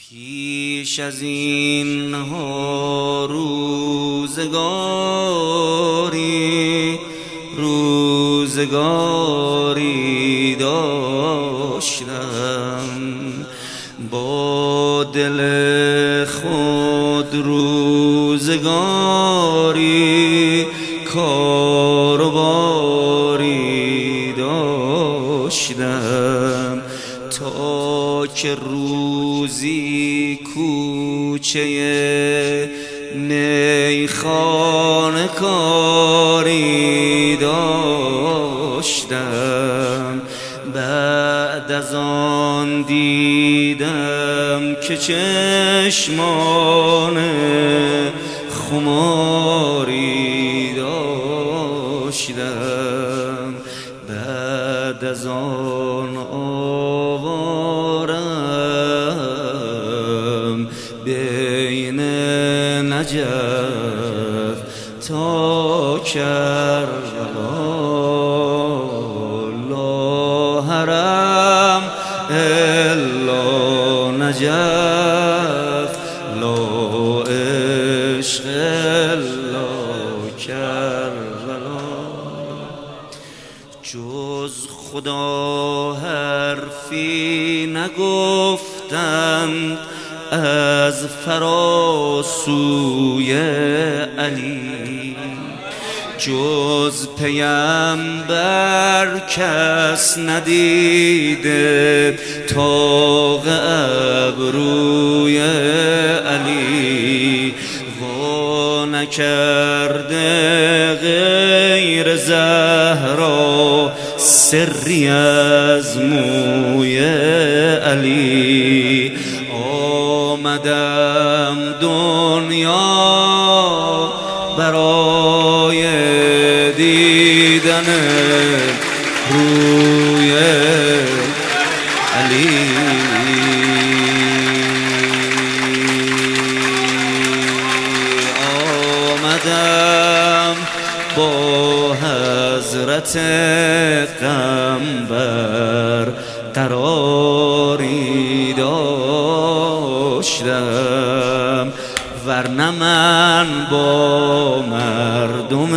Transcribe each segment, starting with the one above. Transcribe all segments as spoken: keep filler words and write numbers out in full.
پیش از این ها روزگاری روزگاری داشتم، با دل خود روزگاری کاروباری داشتم، تا که روزی کوچه میخانه کاری داشتم. بعد از آن دیدم که چشمان خماری داشتم، بعد از آن آوارم بین نجف تا کربلا، لا حرم الا نجف، لا عشق الا کربلا. جز خدا حرفی نگفتند از فراسوی علی، جز پیامبر کس ندیده طاق ابروی علی، و نکرده غیر زهرا سری از موی علی. آمدم دنیا برای دیدن روی علی، آمدم با حضرت پیغمبر قراری داشتم، ورنه من با مردم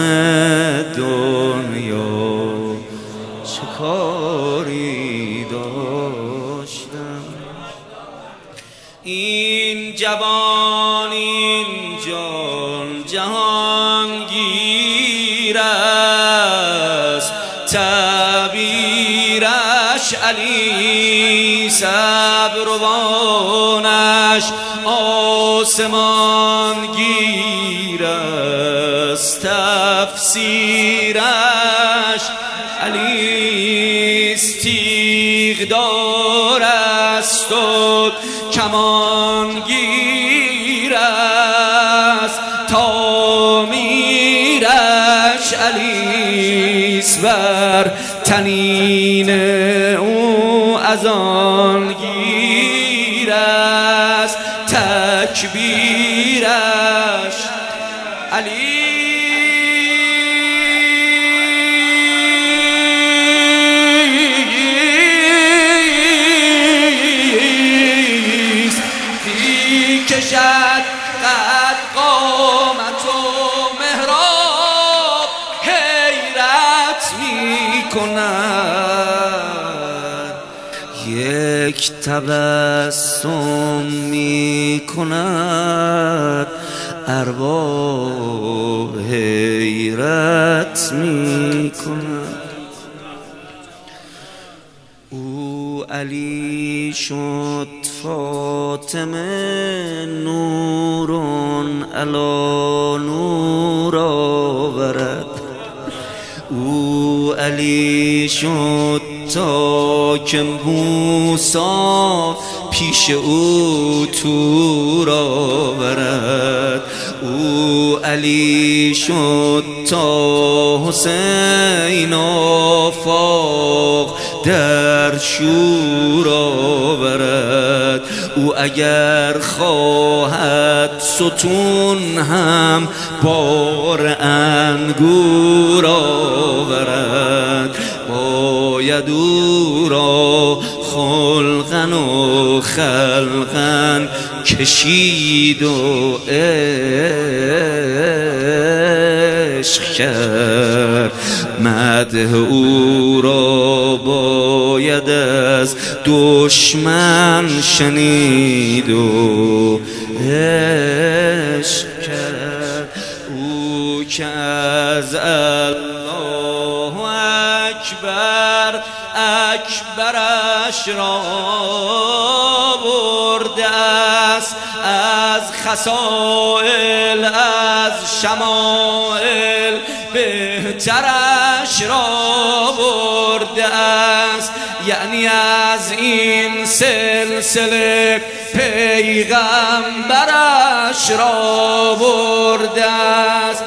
دنیا چه کاری داشتم. این جوان این جان جهانگیر است، تعبیرش علی، صبروانش آسمان گیر است، تفسیرش علی است، تیغ دار است و کمان گیر است، تعمیرش علی است، بر تنین او از آن گیر است، تکبیرش علی است، بی کشد قد قامت و محراب حیرت می کند، یک تبسم می کند، ارباب حیرت می کند. او علی شد فاطمه نورون علی نور آورد، او علی شد تا که موسی پیش او تور آورد، او علی شد تا حسین آفاق در شور آورد، او اگر خواهد ستون هم بار انگور آورد، باید او را خلق عالمن و خلقن کشید و عشق کرد. مدح او را باید از دشمن شنید و عشق کرد. او که از الله اکبر اکبرش را برده است، از خصائل از شمائل بهترش را برده است. یعنی از این سلسله پیغمبرش را برده است.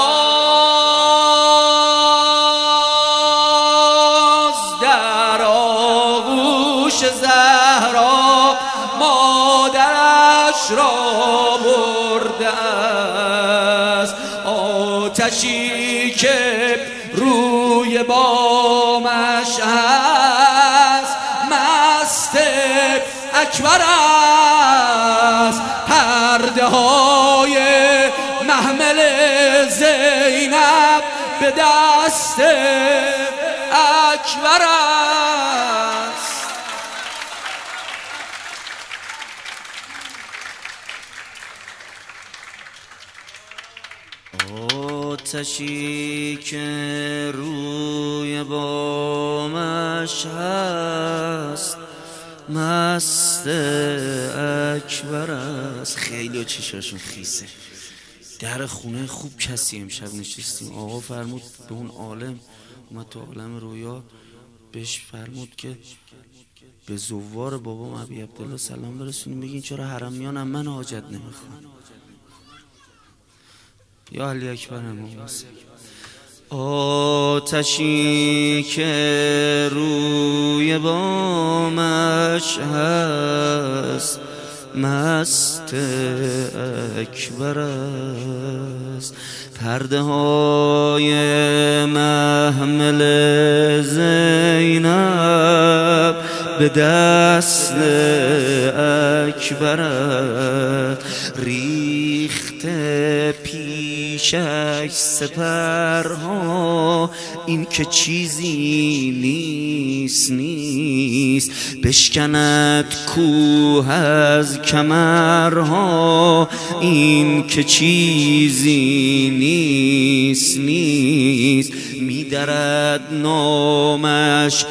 باز در آغوش زهرا مادرش را برده است. آتشی که روی بامش هست مست اکبر است. پرده های محمل زینب به دست اکبر است. آتشی که روی بامش هست مست اکبر است. خیلی چشاشون خیسه. در خونه خوب کسی امشب نشستیم. آقا فرمود به اون عالم اومد تو عالم رویا، بهش فرمود که به زوار بابام ابی عبدالله سلام برسونیم، بگین چرا حرم میانم من حاجت نمیخوام. یا علی اکبر امام حسین. آتشی که روی بامش هست مست اکبر است. پرده های محمل زینب به دست اکبر است. ریخته پیشش سپرها این که چیزی نیست نیست. بشکند کوه از کمرها این که چیزی نیست نیست. میدرد نامش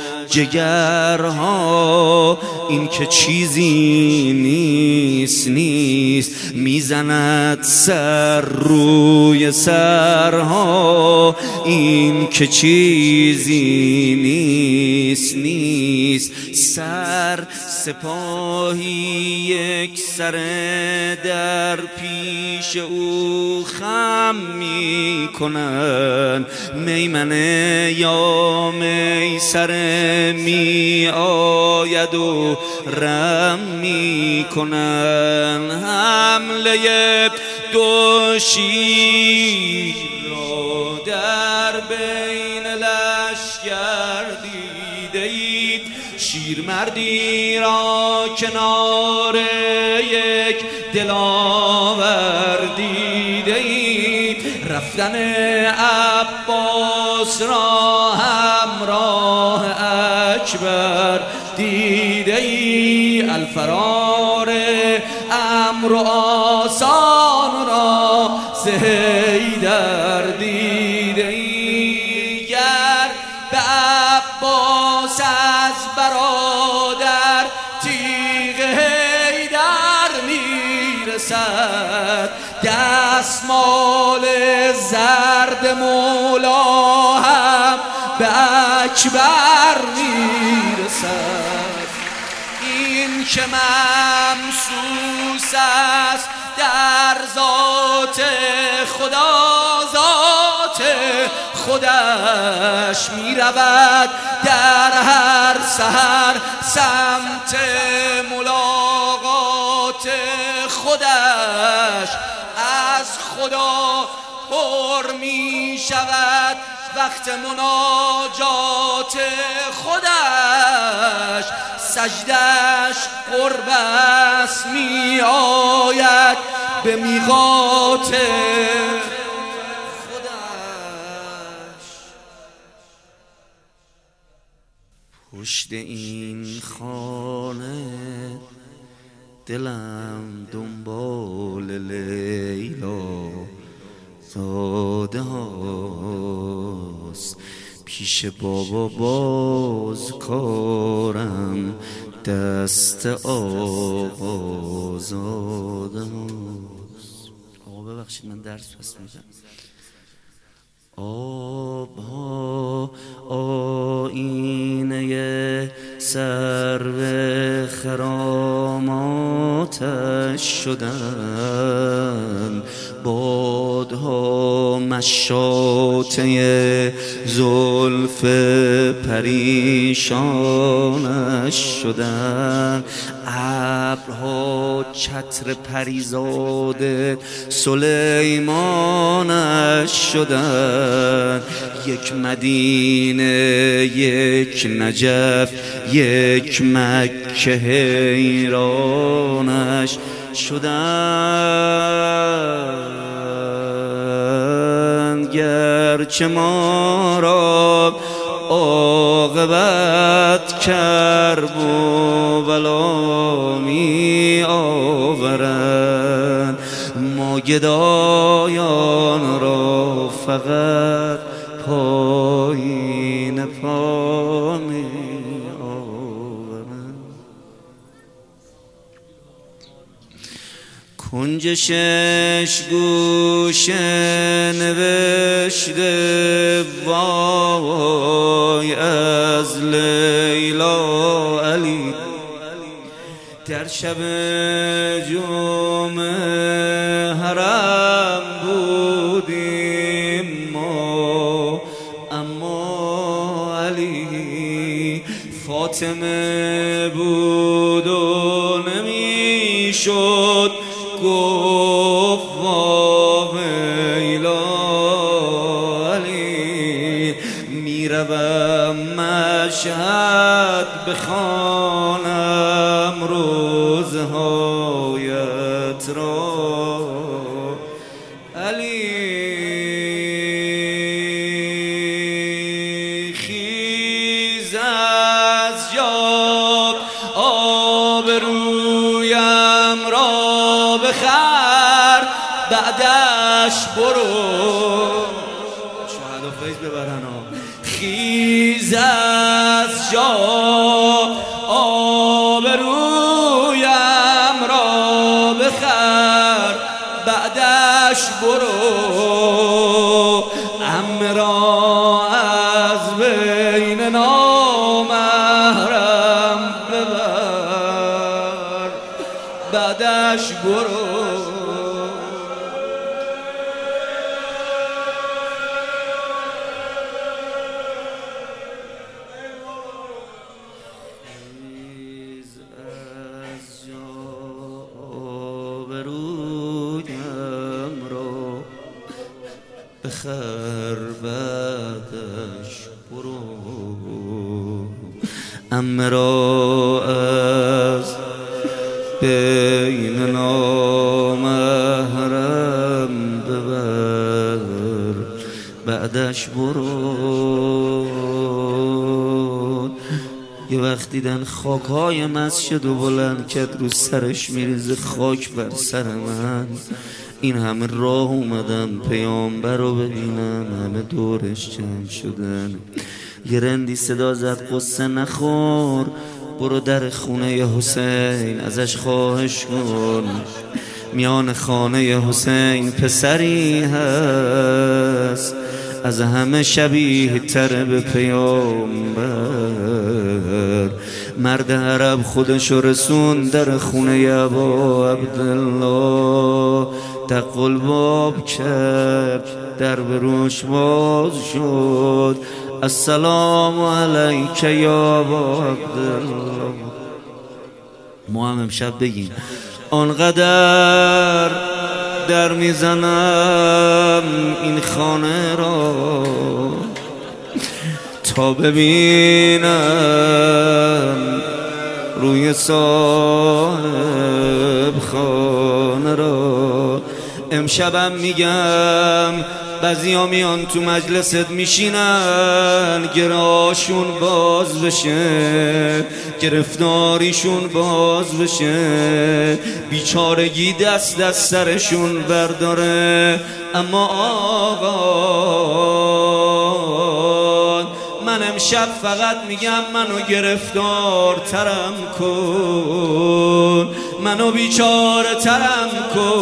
جگرها این که چیزی نیست نیست. میزند سر روی سرها این که چیزی نیست نیست. سر سپاهی یک سر در پیش او خم می کنند. میمنه یا میسر می آید و رم می کنند. حمله دو شیر را در بین لشکر دیده اید. شیرمردی را کنار یک دلاور دیده اید. رفتن عباس را همراه اکبر دیده ای. الفرار امر و آسان را زیدر دیده ای. گر به عباس از برادر تیغ حیدر میرسد، دستمال زرد مولا هم به اکبر میرسد. این که ممسوس است در ذات خدا، ذات خودش می رود در هر سحر سمت ملاقات خودش. از خدا پر می شود وقت مناجات خودش سجدش قرب است می آید به میقات خودش. پشت این خانه دلم دنبال لیلا زاده هاست، پیش بابا باز کارم دست آقا زاده هاست. آقا ببخشید من درس پس میدم. آبها آینه سرو خراماتش شدن، بادها مشاطه زلف پریشانش شدن، ابرها چتر پریزاده سلیمانش شدن، یک مدینه یک نجف یک مکه حیرانش شدن. گرچه ما را عاقبت کرب و بلا می آورند، ما گدایان را فقط پایین پا می آورند. کنج شش گوشه نوشته وای از لیلا علی، در شب جمعه حرم بودیم ما، اما علی فاطمه بود و نمیشد گفت وا ویلا علی. میروم مشهد بخوانم روزهایت را علی، خیز از جا آبرویم را بخر بعدش برو. شهد و فیض ببرن ها. خیز از جا آبرویم را بخر بعدش برو، عمه را از بین نامحرم ببر بعدش برو. بخر بعدش برو، عمه را از بین نامحرم ببر بعدش برو. یه وقت دیدن خاکهای مسجد و بلند کرد، رو سرش میریزه خاک بر سر من. این همه راه اومدم پیامبر رو ببینم، همه دورش جمع شدن. یه رندی صدا زد قصه نخور، برو در خونه حسین ازش خواهش کن، میان خانه حسین پسری هست از همه شبیه تر به پیامبر. مرد عرب خودشو رسون در خونه ابا عبدالله، دق باب کرد، در به روش باز شد. السلام علیک یا ابا عبدالله. ما هم امشب بگیم آنقدر در میزنم این خانه را تا ببینم روی صاحب خانه را. امشبم میگم بعضیا میان تو مجلست میشینن گراشون باز بشه، گرفتاریشون باز بشه، بیچارگی دست دست سرشون برداره. اما آقا من امشب فقط میگم منو گرفتار ترم کن، منو بیچاره ترم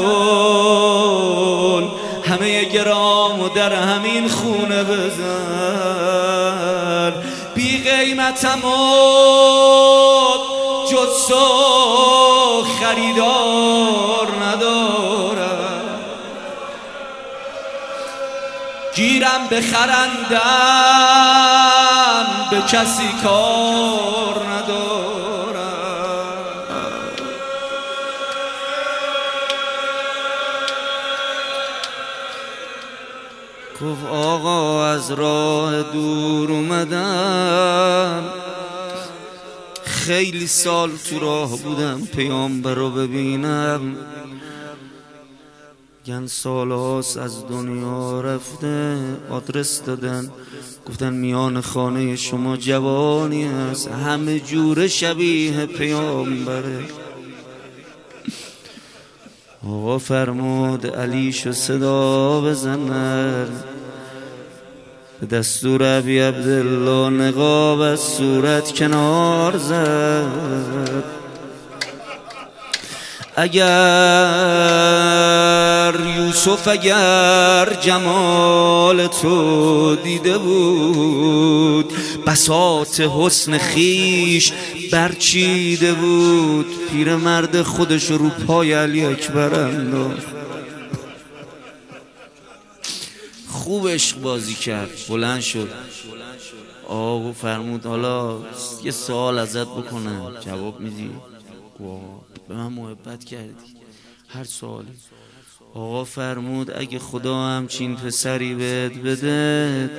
کن، همه گرامو در همین خونه بزن، بی قیمتم و جز تو خریدار ندارم، گیرم بخرندم به کسی کار ندارم. گفت آقا از راه دور اومدم، خیلی سال تو راه بودم پیامبر رو ببینم، گن سال هاست از دنیا رفته، آدرس دادن گفتن میان خانه شما جوانی هست همه جور شبیه پیامبره. آقا فرمود علیشو صدا بزنن، به دستور ابی عبدالله نقاب از صورت کنار زد. اگر یوسف اگر جمال تو دیده بود، بساط حسن خیش برچیده بود، پیرمرد خودش رو پای علی اکبر انداخت. خوب عشق بازی کرد، بلند شد. آقا فرمود حالا یه سوال ازت بکنم جواب میدی؟ به من محبت کردی، هر سوالی. آقا فرمود اگه خدا همچین پسری بهت بده،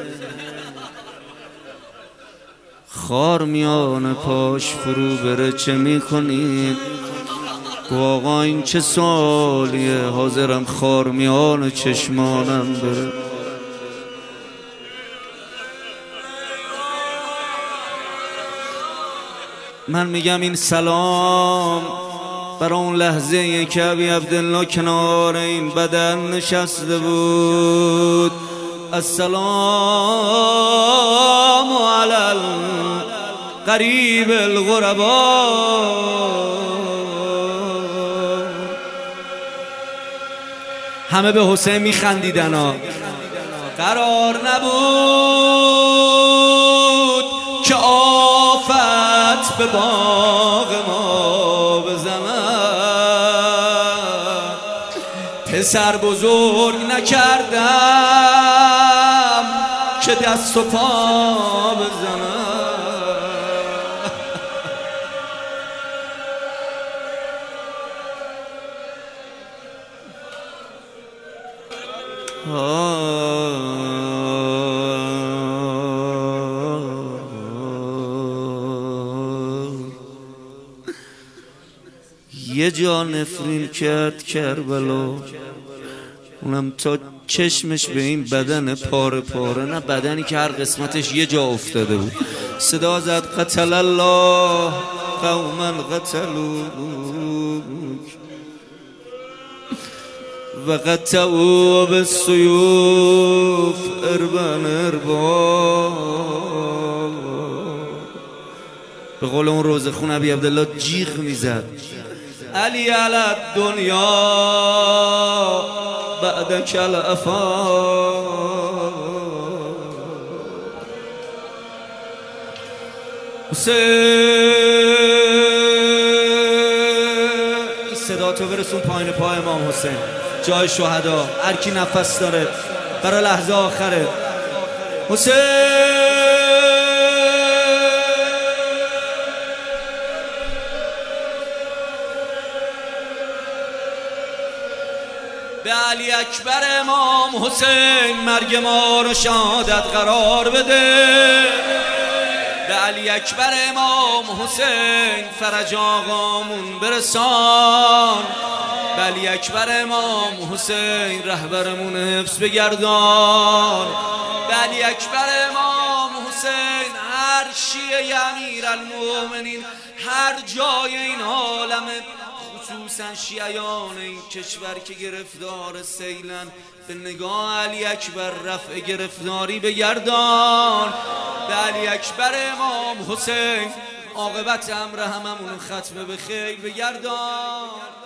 خار میان پاش فرو بره چه میکنید؟ آقا این چه سوالیه، حاضرم خار میان چشمانم بره. من میگم این سلام برای اون لحظه که ابی عبدالله کنار این بدن نشسته بود. السلام علی القریب الغربا، همه به حسین میخندیدن ها. قرار نبود که آفت به باغ ما بزنم، پسر بزرگ نکردم که دست و پا بزنم. یه جا نفرین کرد کربلا، اونم تا چشمش به این بدن پاره پاره، نه بدنی که هر قسمتش یه جا افتاده بود. صدا زد قتل الله قوما قتلوک و قطعوا بالسیوف اربا اربا. به قول اون روزخون ابی عبدالله جیغ میزد علی علی الدنیا بعدک الافا. حسین صدا تو برسون پایین پای امام حسین، جای شهدا، هر کی نفس داره برای لحظه آخره. حسین به علی اکبر امام حسین مرگ ما رو شهادت قرار بده. به علی اکبر امام حسین فرج آقامون برسان. به علی اکبر امام حسین رهبرمون حفظ بگردان. به علی اکبر امام حسین هر شیعه امیرالمؤمنین هر جای این عالم، خصوصا شیعیان این کشور که گرفتار سیلن، به نگاه علی اکبر رفع گرفتاری بگردان. به علی اکبر امام حسین عاقبت امر هممون ختم به خیر بگردان.